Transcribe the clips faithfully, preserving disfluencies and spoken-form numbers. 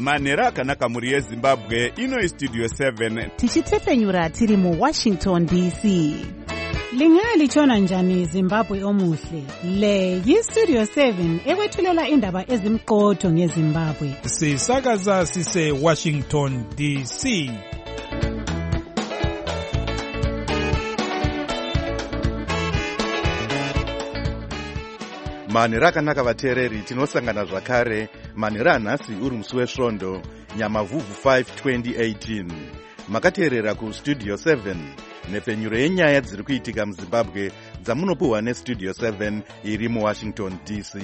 manhero akanaka mhuri yezimbabwe. Ino Studio seven tichitefenyura tiri mu Washington D C. Lingalitshona njani Zimbabwe omuhle? Le yi-Studio seven ekwethulela indaba ezimqotho ngeZimbabwe. Sisakaza sise Washington D C. Manhero akanaka vateereri, tinosangana zvakare manhero anhasi uri musi wesvondo Nyamavhuvhu five twenty eighteen. Makateerera ku Studio seven, nepfenyuro yenyaya dziri kuitika muZimbabwe dzamunopuhwa neStudio seven iri muWashington D C.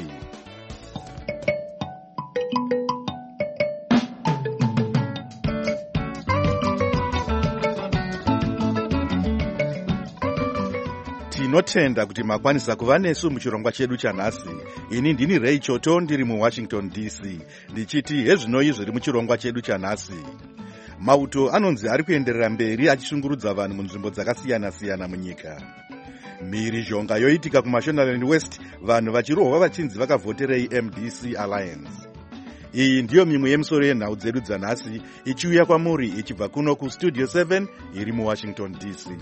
Tinotenda kuti makwanisa kuva nesu muchirongwa chedu chanhasi. Ini ndini Ray Choto ndiri muWashington D C, ndichiti hezvinoi zviri muchirongwa chedu chanhasi. Mauto anonzi ari kuenderera mberi achishungurudza vanhu munzvimbo dzakasiyana-siyana munyika. Mhirizhonga yoitika kuMashonaland West, vanhu vachirohwa vachinzi vakavhoterei M D C Alliance. Iyi ndiyo mimwe yemisoro yenhau dzedu dzanhasi, ichiuya kwamuri ichibva kuno kuStudio seven iri muWashington D C.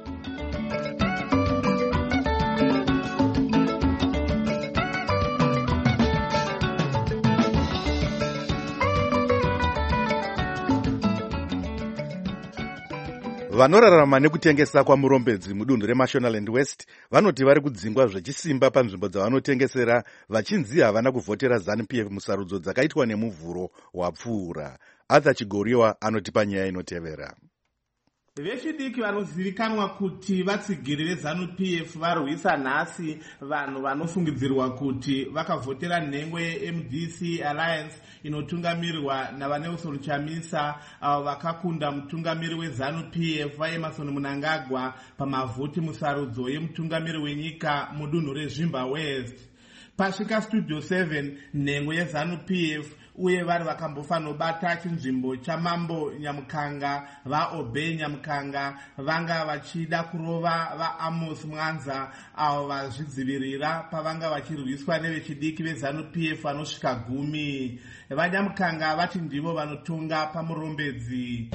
Vanorarama nekutengesa kwamurombedzi mudunhu reMashonaland West vanoti vari kudzingwa zvechisimba panzvimbo dzavanotengesera, vachinzi havana kuvhotera ZANU-P F musarudzo dzakaitwa nemuvhuro wapfuura. Arthur Chigoriwa anotipa nyaya inotevera. Vechidiki vanozivikanwa kuti vatsigiri veZANU-P F varwisa nhasi vanhu vanofungidzirwa kuti vakavhotera nhengo ye-M D C Alliance inotungamirirwa naVanelson Chamisa, avo vakakunda mutungamiri weZANU-P F vaEmerson Mnangagwa pamavhoti musarudzo yemutungamiri wenyika mudunhu reZvimba West. Pasvika Studio seven, nhengo yeZANU-P F uye vari vakambofanobata chinzvimbo chamambo Nyamukanga, vaObey Nyamukanga, vanga vachida kurova vaAmos Mwanza, avo vazvidzivirira pavanga vachirwiswa nevechidiki veZANU-P F vanosvika gumi. VaNyamukanga vati ndivo vanotonga pamurombedzi.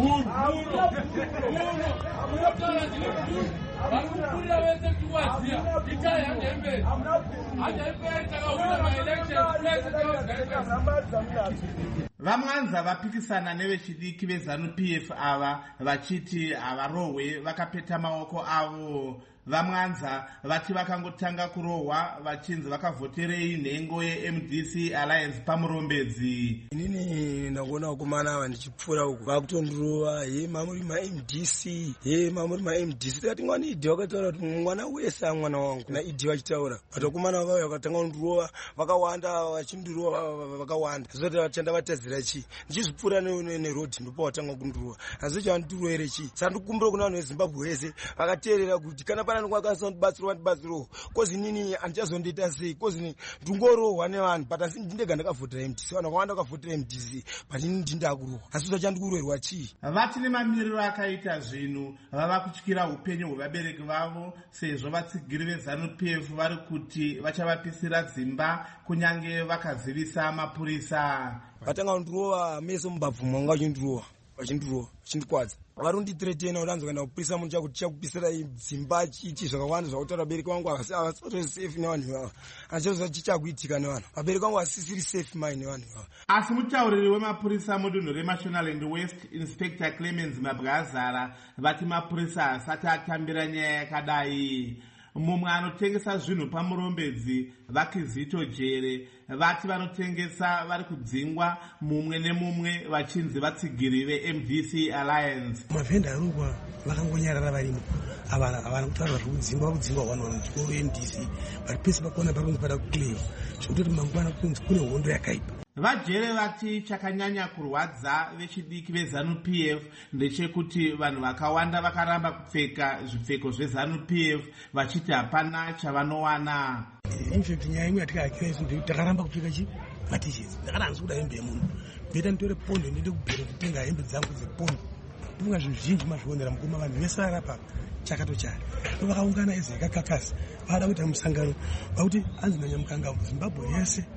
VaMwanza vapikisana nevechidiki veZANU-P F ava vachiti havarohwe vakapeta maoko avo. VaMwanza vati vakangotanga kurohwa vachinzi vakavhoterei nhengo ye-M D C Alliance pamurombedzi. Inini ndakuona vakomana ava ndichipfuura uku vakutondirova, ye mamuri ma-M D C, ye mamuri ma-M D C. Tikati mwana idhi vakataura kuti mwana wese amwana wangu na idhi vachitaura. Vatakomana vavo vakatanga kundirova vakawanda, vachindirova vakawanda. Zvoti vachanda vatadzira chi ndichizvipfuura nerodhi ndopa vatanga kundirova. Asi chavandirova here chi. Saka ndikukumbira kuna vanhu veZimbabwe vese vakateerera kuti kana pana ndikakwanisa kundibatsira ndibatsiro, kozi nini andichazondiita sei, kozi ndingorohwa nevanhu, but asi ndindega ndakavhotera M D C, vanhu vakawanda vakavhotera M D C, but ini ndindakurohwa. Asi zvachandikuroherwa chii? Vati nemamiriro akaita zvinhu vava kutyira upenyu hwevabereki vavo, sezvo vatsigiri veZANU-P F vari kuti vachavapisira dzimba kunyange vakazivisa mapurisa. Vatanga kundirova meso mubabvumo vanga vachindirova vachindirova vachindikwadza. Varonditiretena kuti anzoenda kupisa munhu chakuti chakupisira dzimba chiti zvakawanda zvakutaura vabereki vangu havasi safe nevanhu ava. Andichaziva chichakuitika nevanhu. Vabereki vangu vasisiri safe mai nevanhu ava. Asi mutauriri wemapurisa mudunhu reMashonaland West, Inspector Clemens Mabwazara, vati mapurisa asati atambira nyaya yakadai. Mumwe anotengesa zvinhu pamurombedzi Vakizito Jere vati vanotengesa vari kudzingwa mumwe nemumwe vachinzi vatsigiri ve-M D C Alliance. Mavhenda arukwa vakangonyarara varimo havana kutaura zvekudzingwa kudzingwa vanhu vanotyo ve-M D C vari pese pakona pakunzi pada kucleva zvekutoti mangwana kunzi kune hondo yakaipa. Vajere vati chakanyanya kurwadza vechidiki veZANU-P F ndechekuti vanhu vakawanda vakaramba kupfeka zvipfeko zveZANU-P F vachiti hapana chavanowana. Infact nyaya imwe yatikahakira isu ndekuti takaramba kupfeka chi matisheti. Ndakaranzi kuda hembe yemunhu bheta nditore pondo ndiende kubhero kutenga hembe dzangu dzepondo. Ndinga zvinhu zvizhinji mazvionera mukoma vanhu vese varapa chakatochari. Vakaungana eze yakakakasa vada kuita musangano vakuti anzi naNyamukanga Zimbabwe yese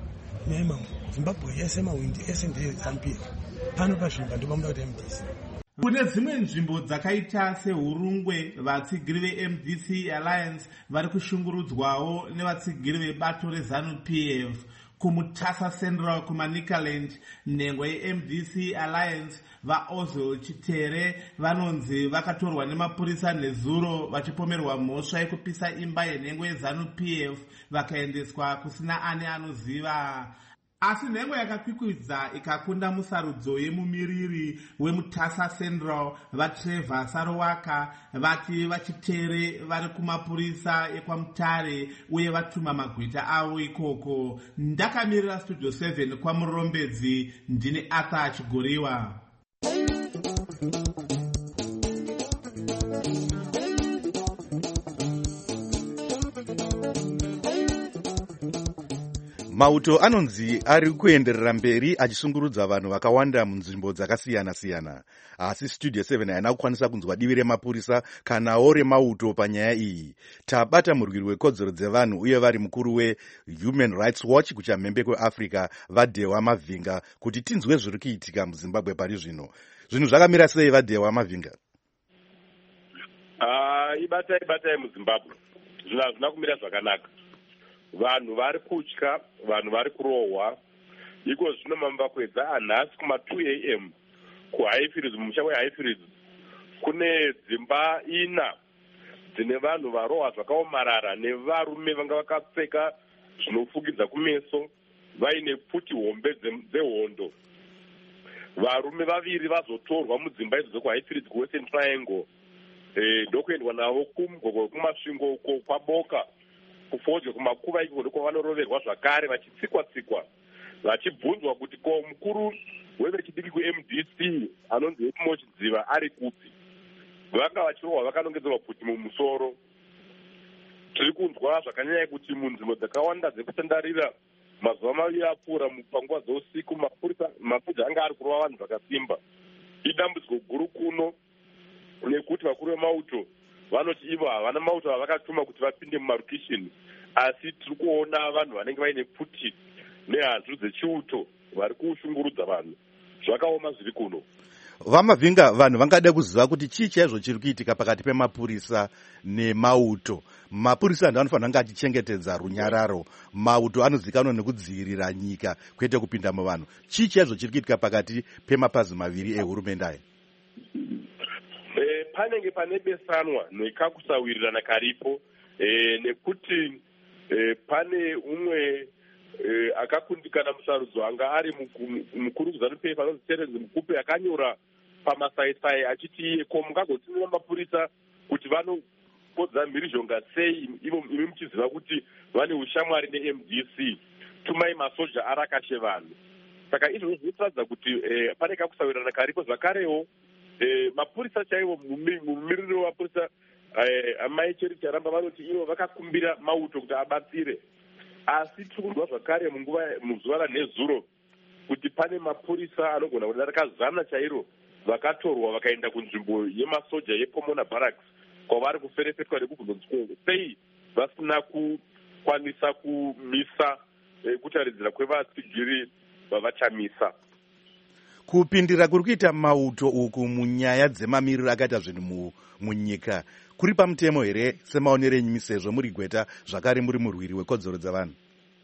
nyaya mambo Zimbabwe yese mawindi ese ndezanupf pano pazvimba ndopamuda kuti M D C. Kune dzimwe nzvimbo dzakaita seHurungwe, vatsigiri ve-M D C Alliance vari kushungurudzwawo nevatsigiri vebato reZANU-P F. Kumutasa Central kuManicaland, nhengo ye-M D C Alliance vaOzil Chitere vanonzi vakatorwa nemapurisa nezuro vachipomerwa mhosva yekupisa imba yenhengo yeZANU-P F vakaendeswa kusina ane anoziva. Asi nhengo yakakwikwidza ikakunda musarudzo yemumiriri weMutasa Central vaTrevor Sarowaka vati vachitere vari kumapurisa ekwaMutare uye vatuma magwita avo ikoko. Ndakamirira Studio seven kwamurombedzi, ndine Arthur Chigoriwa. Mauto anonzi ari kuenderera mberi achisungurudza vanhu vakawanda munzvimbo dzakasiyana-siyana. Asi Studio seven haina kukwanisa kunzwa divi remapurisa kanawo remauto panyaya iyi. Tabata murwiri wekodzero dzevanhu uye vari mukuru weHuman Rights Watch kuchamhembe kweAfrica vaDhewa Mavhinga kuti tinzwe zviri kuitika muZimbabwe pari zvino. Zvinhu zvakamira sei vaDhewa Mavhinga? Ah, ibatai ibatai muZimbabwe. Zvinhu hazvina kumira zvakanaka. Vanhu vari kutya, vanhu vari kurohwa. Iko zvino mambakwedza anhasi kuma two a m kuHighfields, mumusha weHighfields kune dzimba ina dzine vanhu varohwa zvakaomarara nevarume vanga vakapfeka zvinofukidza kumeso vaine pfuti hombe dzehondo. Varume vaviri vazotorwa mudzimba idzo dzekuHighfields kuWestern Triangle eh ndokuendwa navo kumugogoro kumasvingo uko kwaboka kufodyo kumakuva iko ndiko vanoroverwa zvakare vachitsikwa-tsikwa vachibvunzwa kuti ko mukuru wevechidiki kuM D C anonzi Epimo Chidziva ari kupi. Vanga vachirohwa vakanongedzerwa pfuti mumusoro. Tiri kunzwa zvakanyanya kuti munzvimbo dzakawanda dzekutandarira mazuva maviri apfuura panguva dzeusiku mapurisa mapurisa anga ari kurova vanhu zvakasimba. Idambudziko guru kuno nekuti vakuru vemauto vanoti ivo havana mauto avakatuma kuti vapinde mumarukishini, asi tiri kuona vanhu vanenge vaine pfuti nehanzvu dzechiuto vari kushungurudza vanhu. Zvakaoma zviri kuno. Vamavhinga, vanhu vangada kuziva kuti chii chaizvo chiri kuitika pakati pemapurisa nemauto. Mapurisa ndo anofanira kunge achichengetedza runyararo, mauto anozikanwa nekudzivirira nyika kwete kupinda muvanhu. Chii chaizvo chiri kuitika pakati pemapazi maviri ehurumende aya? E, panenge pane besanwa nekakusawirirana karipo e, nekuti e, pane umwe e, akakundikana musarudzo anga ari mukuru kuZANU-P F anonzi Terence Mukupe akanyora pamasaisai achiti ko mungagotumira mapurisa kuti vanopodza mhirizhonga sei imi muchiziva kuti vane ushamwari neM D C, tumai masoja arakashe vanhu. Saka izvozvo zvinotaridza kuti e, pane kakusawirirana karipo. Zvakarewo E, mapurisa chaivo mumiriri wemapurisa e, amai Cherity Aramba vanoti ivo vakakumbira mauto kuti abatsire, asi tiri kunzwa zvakare munguva muzuva ranhezuro kuti pane mapurisa anogona kudarika zana chairo vakatorwa vakaenda kunzvimbo yemasoja yePomona Barracks kwavari kuferefetwa nekubvunzwa sei vasina kukwanisa kumisa e, kutaridzira kwevatsigiri vavachamisa. Kupindira kuri kuita mauto uku munyaya dzemamiriro akaita zvinhu munyika kuri pamutemo here semaonero enyu sezvo muri gweta zvakare muri murwiri wekodzero dzavanhu?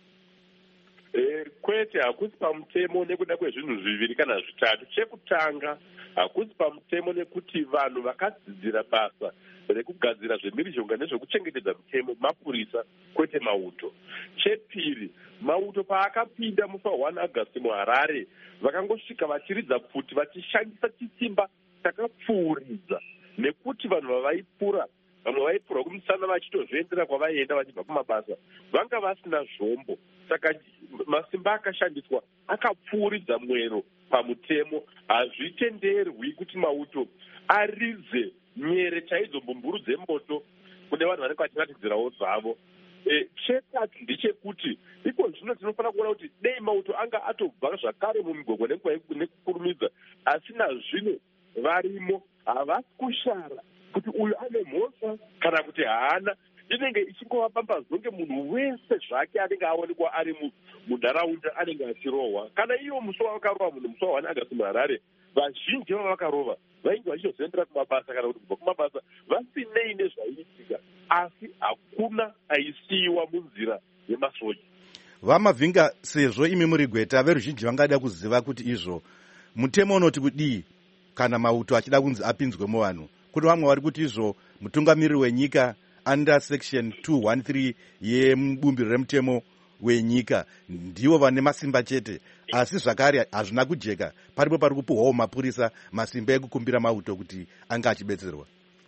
E, kwete, hakusi pamutemo nekuda kwezvinhu zviviri kana zvitatu. Chekutanga, hakusi pamutemo nekuti vanhu vakadzidzira basa rekugadzira zvemhirizhonga nezvekuchengetedza mutemo mapurisa kwete mauto. Chepiri, mauto paakapinda mufa one August muHarare vakangosvika vachiridza pfuti vachishandisa chisimba chakapfuuridza nekuti vanhu vavaipura vamwe vaipurwa kumusana vachitozviendera kwavaienda vachibva kumabasa vanga vasina zvombo. Saka masimba akashandiswa akapfuuridza mwero pamutemo. Hazvitenderwi kuti mauto aridze nyere chaidzo mbumburu dzemoto kune vanhu vanenge vachiratidzirawo zvavo. E, chekati ndechekuti iko zvino tinofanira kuona kuti dei mauto anga atobva zvakare mumigogwa nekukurumidza, asi nazvino varimo havasi kushara kuti uyu ane mhosva kana kuti haana. inenge ichingovapambazonge munhu wese zvake anenge aonekwa ari munharaunda anenge achirohwa. Kana iwo musoro wakarohwa munhu musoro wani agasi muHarare, vazhinji vava vakarova vainge vachizoendera kumabasa kana kuti kubva kumabasa vasinei nezvaiitika, asi hakuna aisiyiwa munzira yemasoja. Vamavhinga, sezvo imi muri gweta, veruzhinji vangada kuziva kuti izvo mutemo unoti kudii kana mauto achida kunzi apinzwe muvanhu. Kune vamwe vari kuti izvo mutungamiriri wenyika under section two thirteen yebumbiro remutemo wenyika ndivo vane masimba chete, asi zvakare hazvina kujeka. Paripo pari kupuhwawo mapurisa masimba ekukumbira mauto kuti anga achibetserwa.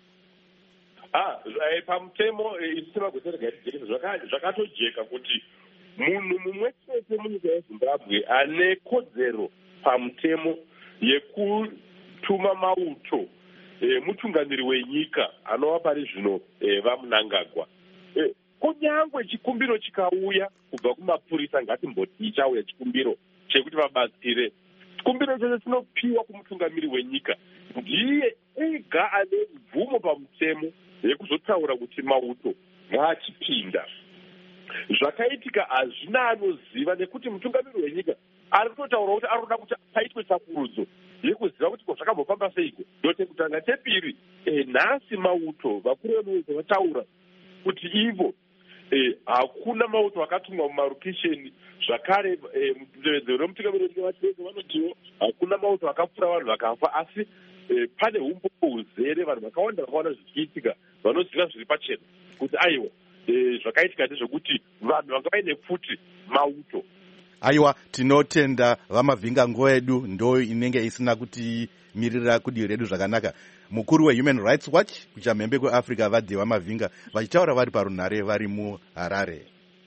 Ah, pamutemo zvakatojeka kuti munhu mumwe chete munyika yeZimbabwe ane kodzero pamutemo yekutuma mauto e, mutungamiri wenyika anova pari zvino e, vaMnangagwa. E, kunyangwe chikumbiro chikauya kubva kumapurisa, ngatimboti chauya chikumbiro chekuti vabatsire, chikumbiro chose chinopiwa kumutungamiri wenyika. Ndiye ega ane mvumo pamutemo yekuzotaura kuti mauto ngaachipinda. Zvakaitika hazvina anoziva, nekuti mutungamiri wenyika ari kutotaura kuti ari kuda kuti paitwe tsakurudzo yekuziva kuti ko zvakambofamba seiko. Ndote kutanga chepiri, e, nhasi mauto vakuru vemunyika vataura kuti ivo e, hakuna mauto akatumwa mumarokesheni. Zvakare e, mutevedzero remutungamiri wenyika vachirege vanotiwo hakuna mauto akapfura vanhu vakafa, asi e, pane umboo huzere vanhu vakawanda vakaona zvichiitika vanoziva zviri pachena kuti aiwa e, zvakaitika ndezvekuti vanhu vanga vaine futi mauto. Aiwa, tinotenda Vamavhinga, nguva yedu ndo inenge isina kutimirira kudivi redu zvakanaka. Mukuru weHuman Rights Watch kuchamhembe kweAfrica vadhi Vamavhinga vachitaura vari parunhare vari muHarare.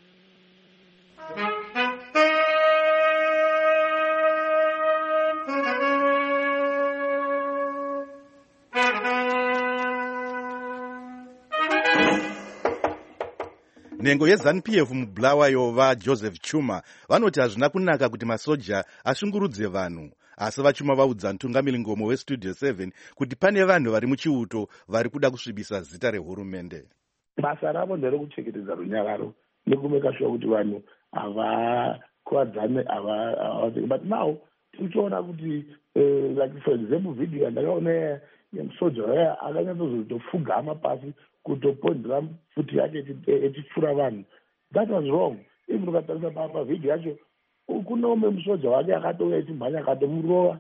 Nhengo yeZANU-P F muBulawayo vaJoseph Chuma vanoti hazvina kunaka kuti masoja ashungurudze vanhu, asi vaChuma vaudza mutungamiri ngomo weStudio seven kuti pane vanhu vari muchiuto vari kuda kusvibisa zita rehurumende. Basa ravo nderekuchengetedza runyararo nekumeka sure kuti vanhu havakuwadzane, but now tirichiona kuti like for example video yandakaona yemusoja waya akanyatsozotofugama pasi kutopondera futi yake echipfura vanhu. That was wrong. Even ukatarisa pavhidhiyo yacho kuna umwe musoja wake akatouya echimhanya akatomurova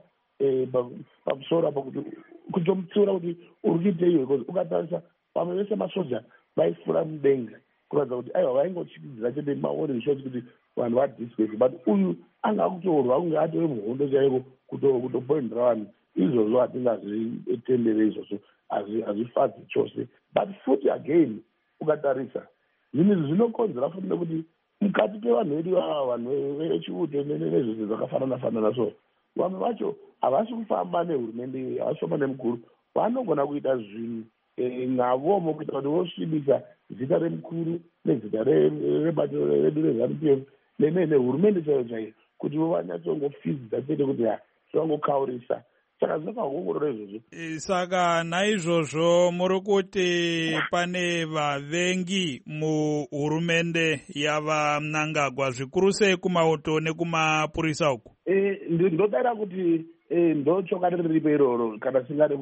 pamusoro apa kutomupfura kuti uri kuitei, because ukatarisa vamwe vese masoja vaifura mudenga kuratidza kuti aiwa vaingochikidzira chete maori shoti kuti vanhu vadispace, but uyu anga akutorwa kunge atore muhondo chaiko kutopondera vanhu. Izvozvo hatingazvitendere izvozvo, hazvifadzi chose. But futi again ukatarisa zvinhu izvi zvinokonzera futi nekuti mukati pevanhu vedu ava vanhu vechiuto nezvese zvakafanana fanana, so vamwe vacho havasi kufamba nehurumende, havasi kufamba nemukuru, vanogona kuita zvinhu navomo kuita kuti vosvibisa zita remukuru nezita rebato redu reZANU-P F nehurumende chaiyo chaiyo kuti vanyatsongofizidza chete kuti vangokaurisa. Saka zvinokahongorora izvozvo. Saka naizvozvo muri kuti pane vavengi muhurumende yavaMnangagwa, zvikuru sei kumauto nekumapurisa uku? Ndodara kuti ndochoka riripo iroro kana singari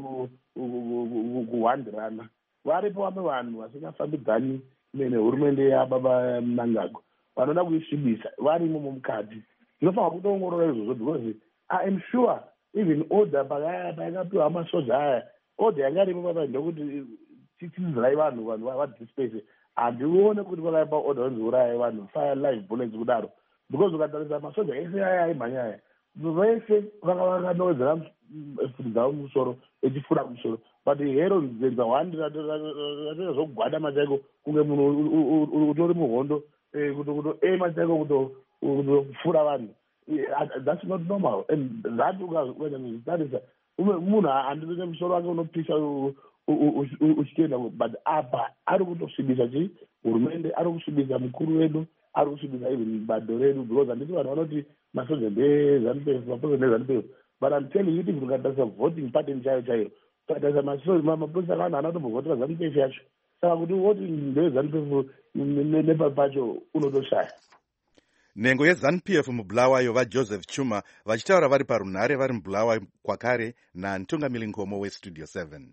kuhwandirana. Varipo vamwe vanhu vasingafambidzani nehurumende yababa Mnangagwa vanoda kuisvibisa varimo mukati. Tinofanira kutoongorora izvozvo because I am sure even order pakakapiwa masoja aya, order yanga iripo papa ndokuti tidzirai vanhu vanhu vadispace. Handione kuti vakaipa order vanzouraya vanhu fire live bullets kudaro, because ukatarisa masoja ese aya aimhanya aya vese vanga vakanowedzera futi dzavo musoro echifura musoro, but hero nzenza hwandi ratera zvokugwada machaiko kunge munhu utori muhondo kutoema chaiko kutofura vanhu. That's not normal. And that ukazvitarisa munhu handine musoro wake unopisa uchitenda, but apa ari kutosvibisa chii hurumende, ari kusvibisa mukuru wedu, ari kusvibisa even bado redu, because handiti vanhu vanoti masoja ndeZANU-P F, masoja ndeZANU-P F, but I'm telling you kuti ukatarisa voting pattern chaiyo chaiyo, ukatarisa mapurisa vanhu hana kutombovhotera ZANU-P F yacho. saka kuti woti ndeweZANU-P F nepapacho unotoshaya. Nhengo yeZANU-P F muBulawayo vaJoseph Chuma vachitaura vari parunhare vari muBulawayo kwakare naMtungamiri Ngomo weStudio seven.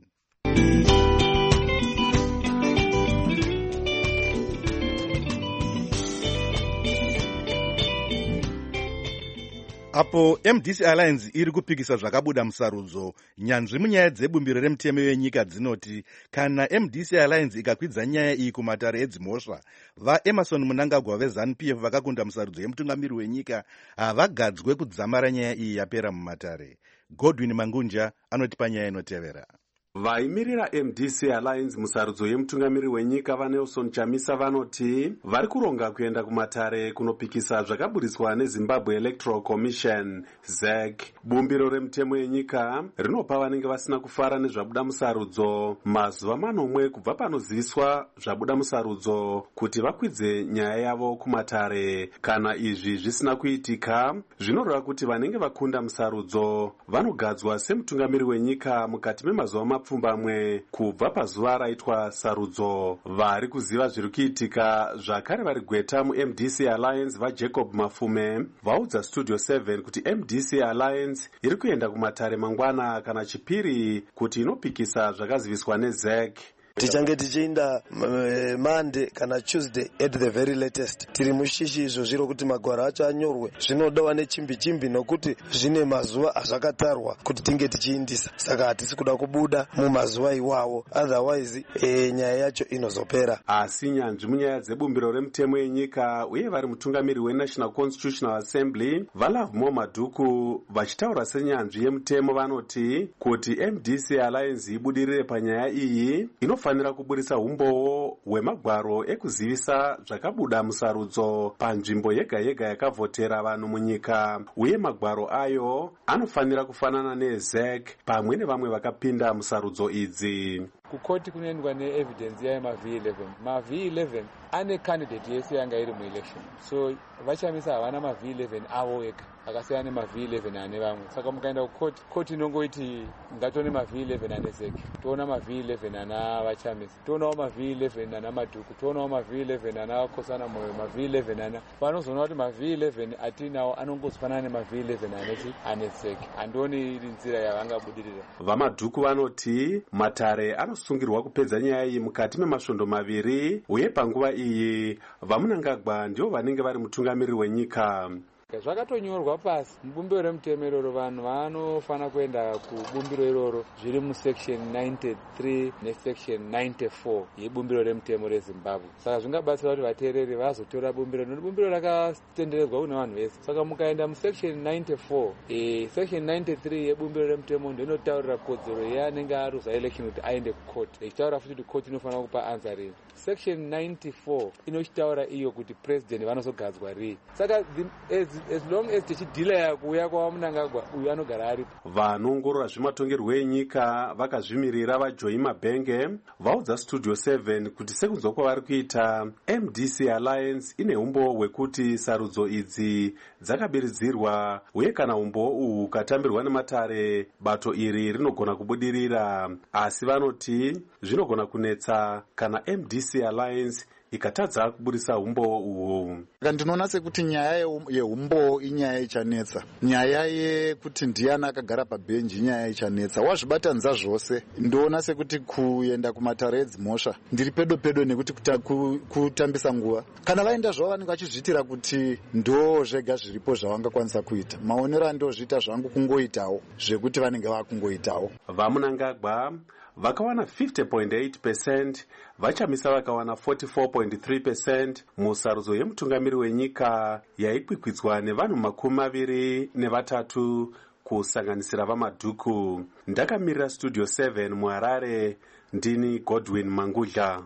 Apo M D C Alliance iri kupikisa zvakabuda musarudzo, nyanzvi munyaya dzebumbiro remutemo wenyika dzinoti kana M D C Alliance ikakwidza nyaya iyi kumatare edzimhosva, vaEmerson Mnangagwa veZANU-P F vakakunda musarudzo yemutungamiri wenyika havagadzwe kudzamara nyaya iyi yapera mumatare. Godwin Mangunja anotipa nyaya inotevera. Vaimirira M D C Alliance musarudzo yemutungamiri wenyika vaNelson Chamisa vanoti vari kuronga kuenda kumatare kunopikisa zvakaburiswa neZimbabwe Electoral Commission Z E C. Bumbiro remutemo yenyika rinopa vanenge vasina kufara nezvabuda musarudzo mazuva manomwe kubva panoziviswa zvabuda musarudzo kuti vakwidze nyaya yavo kumatare. Kana izvi zvisina kuitika, zvinoreva kuti vanenge vakunda musarudzo vanogadzwa semutungamiri wenyika mukati memazuva mapfumbamwe kubva pazuva raitwa sarudzo. Vari kuziva zviri kuitika zvakare vari gweta muM D C Alliance vaJacob Mafume vaudza Studio seven kuti M D C Alliance iri kuenda kumatare mangwana kana chipiri kuti inopikisa zvakaziviswa neZ E C. Tichange tichienda Monday kana Tuesday at the very latest. Tiri mushishi izvo zviro kuti magwaro acho anyorwe. Zvinodawa nechimbi chimbi nokuti zvine mazuva azvakatarwa kuti tinge tichiindisa. Saka hatisi kuda kubuda mumazuva iwawo. Otherwise e, nyaya yacho inozopera. Asi nyanzvi munyaya dzebumbiro remutemo yenyika uye vari mutungamiri weNational Constitutional Assembly vaLovemore Madhuku vachitaura senyanzvi yemutemo vanoti kuti M D C Alliance ibudirire panyaya iyi inofanira kuburisa umbowo hwemagwaro ekuzivisa zvakabuda musarudzo panzvimbo yega yega yakavhotera vanhu munyika, uye magwaro ayo anofanira kufanana neZ E C pamwe nevamwe vakapinda musarudzo idzi. Kukoti kunoendwa neevidence yayo maV eleven. maV eleven ane candidate yese yanga iri muelection, so vachamisa havana maV eleven avo wega akasiyana nemaV eleven ane vamwe. Saka mukaenda kukoti, koti inongoiti ngatone maV eleven ane Z E C, toona maV eleven ana vachamisa, toonawo maV eleven ana Madhuku, toonawo maV eleven ana Kosana Moyo, maV eleven ana vanozoona kuti maV eleven atinawo anongozifanana nemaV eleven aneti ane Z E C. Handoni iri nzira yavangabudirira. VaMadhuku vanoti matare anosungirwa kupedza nyaya iyi mukati memasvondo maviri, uye panguva iyi vaMnangagwa ndivo vanenge vari mutungamiri wenyika. Zvakatonyorwa pasi mubumbiro remutemo iroro, vanhu vanofana kuenda kubumbiro iroro zviri musection ninety-three nesection ninety-four yebumbiro remutemo reZimbabwe. Saka zvingabatsira kuti vateereri vazotora bumbiro, nokuti bumbiro rakatenderedzwa kuna vanhu vese. Saka mukaenda musection ninety-four, e, section ninety-three yebumbiro remutemo ndinotaurira kodzero yeanenge aruza election kuti aende kukoti, ichitaura futi kuti koti inofanira kupa ansa rini. Section ninety-four inochitaura iyo kuti president vanozogadzwa rii. Saka as, as long as tichidhilaya kuuya kwaMnangagwa uyu anogara aripo. Vanoongorora zvematongerwo enyika vakazvimirira vaJoyi Mabhenge vaudza Studio seven kuti sekunzwa kwavari kuita, M D C Alliance ine umbo hwekuti sarudzo idzi dzakabiridzirwa, uye kana umbo uhu ukatambirwa nematare bato iri rinogona kubudirira. Asi vanoti zvinogona kunetsa kana M D C Alliance ikatadza kuburisa umbo uhu. Ndinoona sekuti nyaya yeumbo inyaya ichanetsa. Nyaya yekuti ndiani akagara pabhenji inyaya ichanetsa. Wazvibatanidza zvose, ndoona sekuti kuenda kumatare edzimhosva ndiri pedo pedo nekuti kutambisa nguva. Kana vaenda zvavo vanenge vachizviitira kuti ndo zvega zviripo zvavangakwanisa kuita. Maonero andozviita zvangu kungoitawo zvekuti vanenge vakungoitawo. VaMnangagwa vakawana fifty point eight percent, vaChamisa vakawana forty-four point three percent musarudzo yemutungamiri wenyika yaikwikwidzwa nevanhu makumi maviri nevatatu kusanganisira vaMadhuku. Ndakamirira Studio seven muHarare, ndini Godwin Mangudla.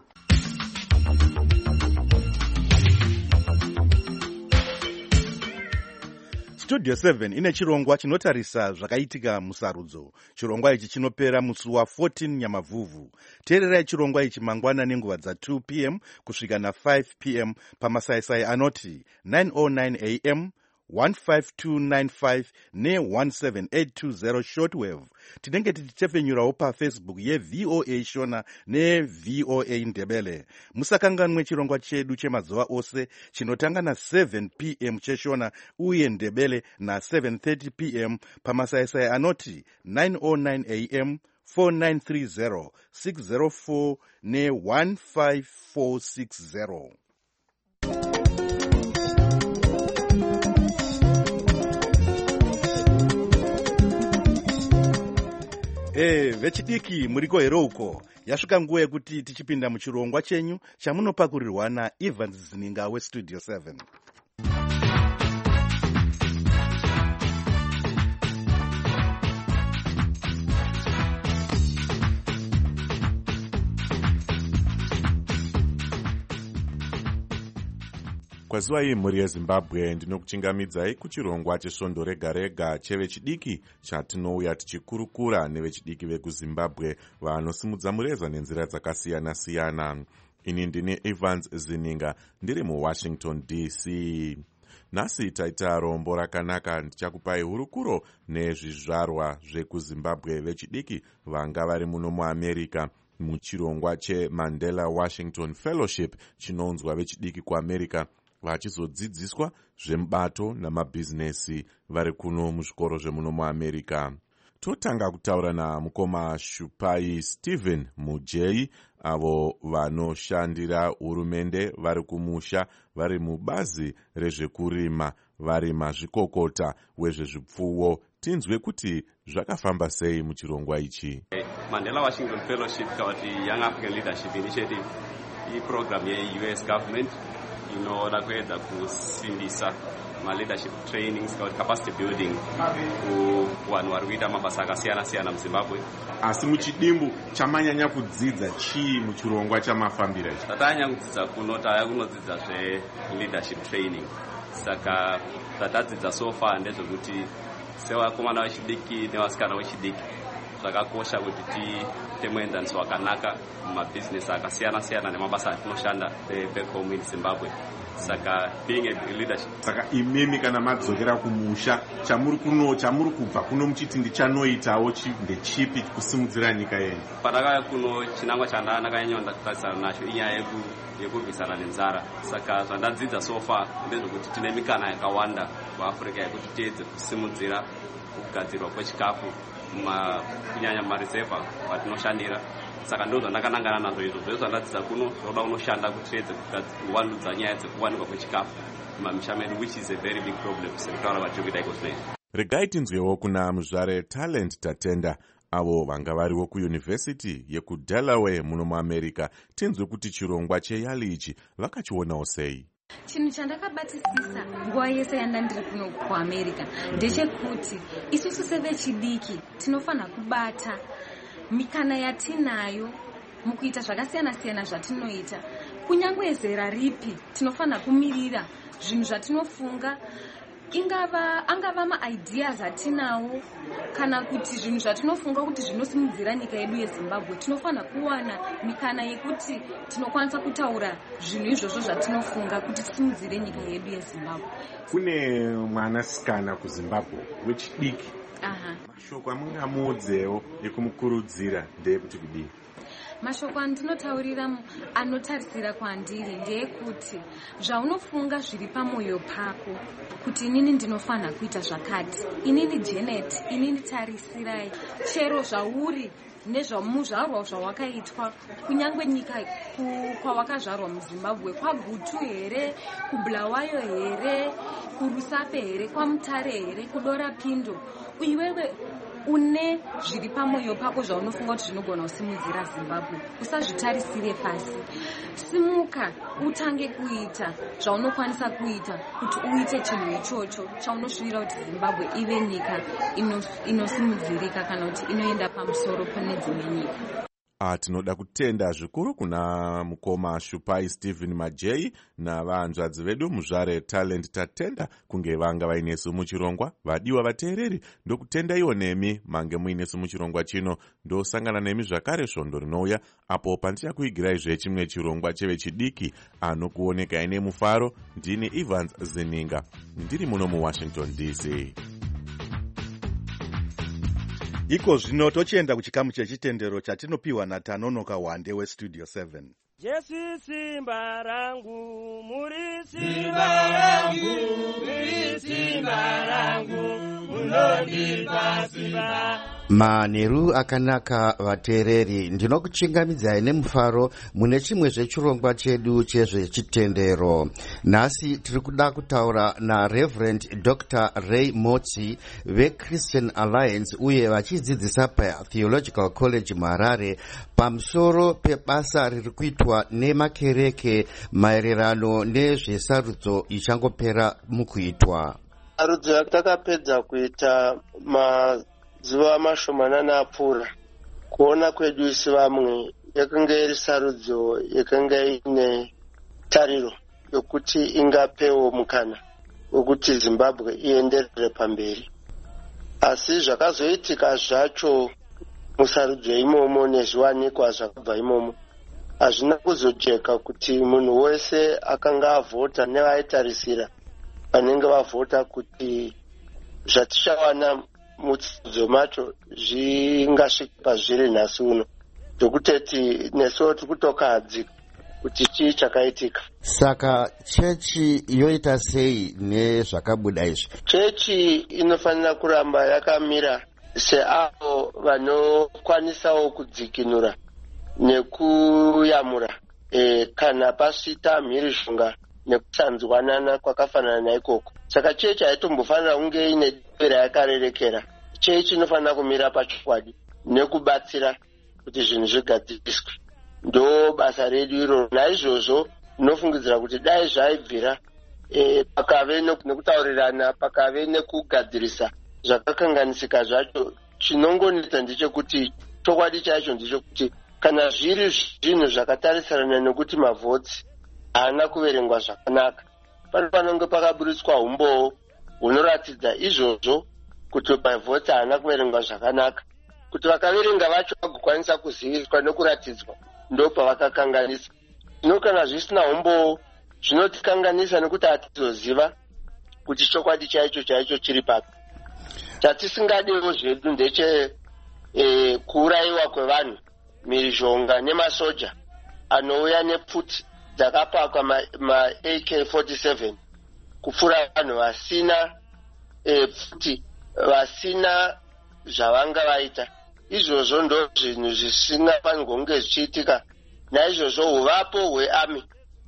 Studio seven ine chirongwa chinotarisa zvakaitika musarudzo. Chirongwa ichi chinopera musi wa14 Nyamavhuvhu. Teererai chirongwa ichi mangwana nenguva dza two p m kusvika na five p m pamasaisai anoti nine oh nine a m, one five two nine five ne one seven eight two zero shortwave. Tinenge tichitefenyurawo pafacebook yeVOA Shona neVOA Ndebele. Musakanganwe chirongwa chedu chemazuva ose chinotanga na seven p m cheshona uye Ndebele na seven thirty p m pamasaisai anoti nine oh nine a m four nine three zero six zero four ne one five four six zero. Eh, vechidiki muriko hero uko. Yasvika nguva yekuti tichipinda muchirongwa chenyu chamunopakurirwa naEvans Zininga weStudio seven. Kwazuva iyi mhuri yeZimbabwe ndinokuchingamidzai kuchirongwa chesvondo rega rega chevechidiki chatinouya tichikurukura nevechidiki vekuZimbabwe vanosimudza mureza nenzira dzakasiyana siyana. Ini ndini Evans Zininga ndiri muWashington D C. Nhasi taita rombo rakanaka ndichakupai hurukuro nezvizvarwa zvekuZimbabwe vechidiki vanga vari muno muAmerica muchirongwa cheMandela Washington Fellowship chinounzwa vechidiki kuAmerica vachizodzidziswa zvemubato namabhizinesi vari kuno muzvikoro zvemuno muAmerica. Totanga kutaura namukoma Shupai Stephen Mujei avo vanoshandira hurumende vari kumusha vari mubazi rezvekurima vari mazvikokota wezvezvipfuwo. Tinzwe kuti zvakafamba sei muchirongwa ichi. Mandela Washington Fellowship kawati Young African Leadership Initiative iprogram ye-U S government inoda kuedza kusimbisa ma-leadership trainings kawati capacity building kuvanhu vari kuita mabasa akasiyana siyana muZimbabwe. Asi muchidimbu chamanyanya kudzidza chii muchirongwa chamafambira ichi? Tatanyanya kudzidza kuno taya kunodzidza zve-leadership training. Saka tatadzidza so far ndezvekuti sevakomana vechidiki nevasikana vechidiki zvakakosha kuti tiite muenzaniso wakanaka mumabhizinesi akasiyana siyana nemabasa atinoshanda back home in Zimbabwe. Saka being a leadership. Saka imimi kana madzokera kumusha chamuri kuno chamuri kubva kuno muchiti ndichanoitawo ndechipi kusimudzira nyika yenyu? Pandakauya kuno chinangwa chandakanyanya ndatarisana nacho inyaya yekurwisana nenzara. Saka zvandadzidza so far ndezvekuti tine mikana yakawanda muAfrica yekuti tiedze kusimudzira kugadzirwa kwechikafu kunyanya mariseva patinoshandira. Saka ndo zvandakanangana nazvo izvo zvese zvandadzidza kuno zvoda kunoshanda kuti tiedze kuvandudza nyaya dzekuwanikwa kwechikafu mumamisha medu, which is a very big problem sekutaura vachikuita iko zvinoizvi. Regai tinzwewo kuna muzvare Talent Tatenda avo vanga variwo kuyunivhesiti yekuDelaware muno muAmerica. Tinzwe kuti chirongwa cheyali ichi vakachionawo sei. Chinhu chandakabatisisa nguva yese yanda ndiri kuno kuAmerica ndechekuti isusu sevechidiki tinofanira kubata mikana yatinayo mukuita zvakasiyana siyana zvatinoita. Kunyangwe zera ripi tinofanira kumirira zvinhu zvatinofunga, ingava angava ma-ideas atinawo kana kuti zvinhu zvatinofunga kuti zvinosimudzira nyika yedu yeZimbabwe. Tinofanira kuwana mikana yekuti tinokwanisa kutaura zvinhu izvozvo zvatinofunga kuti tisimudzire nyika yedu yeZimbabwe. Kune mwanasikana kuZimbabwe wechidiki. Aha. Mashoko amungamuudzewo ekumukurudzira ndeyekuti kudii? Mashoko andinotaurira anotarisira kwandiri ndeyekuti zvaunofunga zviri pamwoyo pako kuti inini ndinofanira kuita zvakati, inini Janet, inini tarisirai, chero zvauri nezvamuzvarwa zvawakaitwa, kunyangwe nyika kwawakazvarwa muZimbabwe, kwaGutu here, kuBulawayo here, kuRusape here, kwaMutare here, kuDora Pindo, iwewe une zviri pamwoyo pako zvaunofunga kuti zvinogona kusimudzira Zimbabwe, usazvitarisire pasi. Simuka utange kuita zvaunokwanisa kuita kuti uite chinhu ichocho chaunosvira kuti Zimbabwe ive nyika inosimudzirika kana kuti inoenda pamusoro pane dzimwe nyika. Tinoda kutenda zvikuru kuna mukoma Shupai Stephen Majei navanzvadzi vedu muzvare Talent Tatenda kunge vanga vainesu muchirongwa. Vadiwa vateereri, ndokutendaiwo nemi mange muinesu muchirongwa chino. Ndosangana nemi zvakare svondo rinouya apo pandichakuigirai zvechimwe chirongwa chevechidiki anokuoneka ine mufaro. Ndini Evans Zininga, ndiri muno muWashington D C. Iko zvino tochienda kuchikamu chechitendero chatinopiwa naTanonoka Wande weStudio seven. Jesu simba rangu, muri simba rangu, muri simba rangu, munondipa simba. Manheru akanaka vateereri, ndinokuchingamidzai nemufaro mune chimwe zvechirongwa chedu chezvechitendero. Nhasi tiri kuda kutaura naReverend Doctor Ray Motsi veChristian Alliance uye vachidzidzisa paTheological College muHarare pamusoro pebasa riri kuitwa nemakereke maererano nezvesarudzo ichangopera mukuitwa. Sarudzo yatakapedza kuita ma zuva mashomanana apfuura, kuona kwedu isi vamwe yakanga iri sarudzo yakanga ine tariro yokuti ingapewo mukana wekuti Zimbabwe ienderere pamberi. Asi zvakazoitika zvacho musarudzo imomo nezviwanikwa zvakabva imomo hazvina kuzojeka kuti munhu wese akanga avhota nevaitarisira vanenge vavhota kuti zvatichawana mutsidzo macho zvingasvika pazviri nhasi uno, zvokuteti nesuwo tiri kutokahadzika kuti chii chakaitika. Saka chechi yoita sei nezvakabuda izvi? Chechi inofanira kuramba yakamira seavo vanokwanisawo kudzikinura nekuyamura e, kana pasvita mhirizhonga nekusanzwanana kwakafanana naikoko. Saka chechi haitombofanira kunge ine dera yakarerekera. Chechi inofanira kumira pachokwadi nekubatsira kuti zvinhu zvigadziriswe. Ndo basa redu iro. Naizvozvo ndinofungidzira kuti dai zvaibvira e, pakave nekutaurirana, pakave nekugadzirisa zvakakanganisika zvacho, chinongonetsa ndechekuti chokwadi chacho ndechekuti kana zviri zvinhu zvakatarisana nekuti mavhotsi haana kuverengwa zvakanaka, pano panonge pakaburitswa umbowo hunoratidza izvozvo kuti mavhotsi haana kuverengwa zvakanaka, kuti vakaverenga vacho vagokwanisa kuziviswa nekuratidzwa ndo pavakakanganisa. Zvino kana zvisina umbowo zvinotikanganisa nekuti hatizoziva kuti chokwadi chaicho chaicho chiri papi. Chatisingadiwo zvedu ndeche e, kuurayiwa kwevanhu, mhirizhonga nemasoja anouya nepfuti dzakapakwa ma A K forty-seven kupfuura vanhu vasina e, pfuti, vasina zvavanga vaita. Izvozvo ndo zvinhu zvisingafanirwa kunge zvichiitika. Naizvozvo uvapo hweami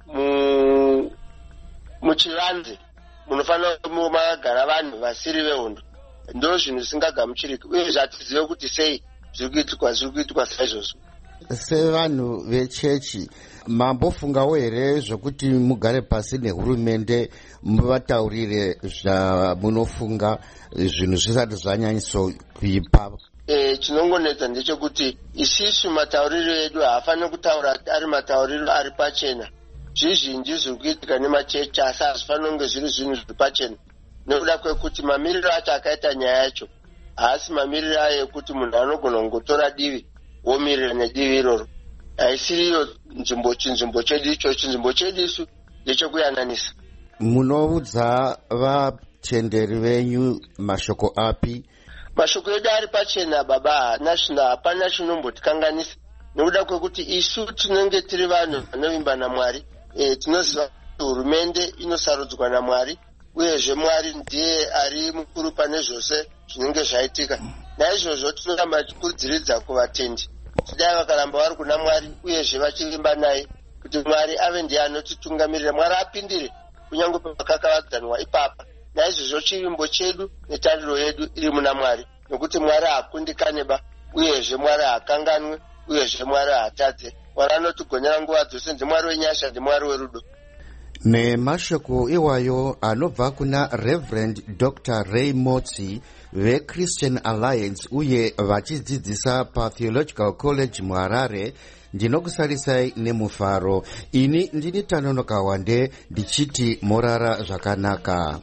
mu muchivanze munofanira makagara vanhu vasiri vehondo ndo zvinhu zvisingagamuchiriki, uye zvatizive kuti sei zviri kuitikwa zviri kuitikwa saizvozvo. Sevanhu vechechi, mambofungawo here zvokuti mugare pasi nehurumende muvataurire zvamunofunga zvinhu zvisati zvanyanyiso kuipa? E, chinongonetsa ndechekuti isisu matauriro edu haafaniri kutaura ari matauriro ari pachena. Zvizhinji zviri kuitika nemachechi asi hazvifaniri kunge zviri zvinhu zviri pachena, nekuda kwekuti mamiriro acho akaita nyaya yacho haasi mamiriro ayo ekuti munhu anogona kungotora divi womirira nedivi iroro. Haisiriyo nzvimbo chinzvimbo chedu icho. Chinzvimbo chedu isu ndechekuyananisa. Munoudza vatenderi venyu mashoko api? Mashoko edu ari pachena baba, hapana chinombotikanganisa, nekuda kwekuti isu tinenge tiri vanhu vanovimba naMwari. E, tinoziva kuti hurumende inosarudzwa naMwari, uyezve Mwari ndiye ari mukuru pane zvose zvinenge zvaitika. Naizvozvo tinoramba tichikurudziridza kuvatendi kuti dai vakaramba vari kuna Mwari uyezve vachivimba naye, kuti Mwari ave ndiye anotitungamirira, Mwari apindire kunyange pakakavadzanwa ipapa. Naizvozvo chivimbo chedu netariro yedu iri muna Mwari, nokuti Mwari haakundikaneba, uyezve Mwari haakanganwe, uyezve Mwari haatadze. Mwari anotigonera nguva dzose. NdiMwari wenyasha, ndiMwari werudo. nemashoko iwayo anobva kuna Reverend Doctor Ray Motsi veChristian Alliance uye vachidzidzisa paTheological College muHarare. Ndinokusarisai nemufaro. Ini ndini Tanonoka Wande ndichiti morara zvakanaka.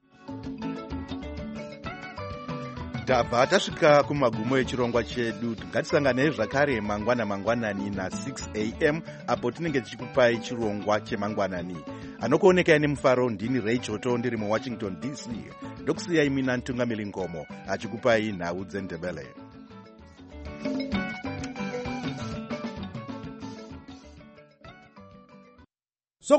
Tabva tasvika kumagumo echirongwa chedu. Ngatisanganei zvakare mangwana mangwanani na six a m apo tinenge tichikupai chirongwa chemangwanani. Anokuonekai nemufaro ndini Rachel Choto ndiri muWashington D C. Ndokusiyai mina Ntungamiri Ngomo achikupai nhau dzeNdebele.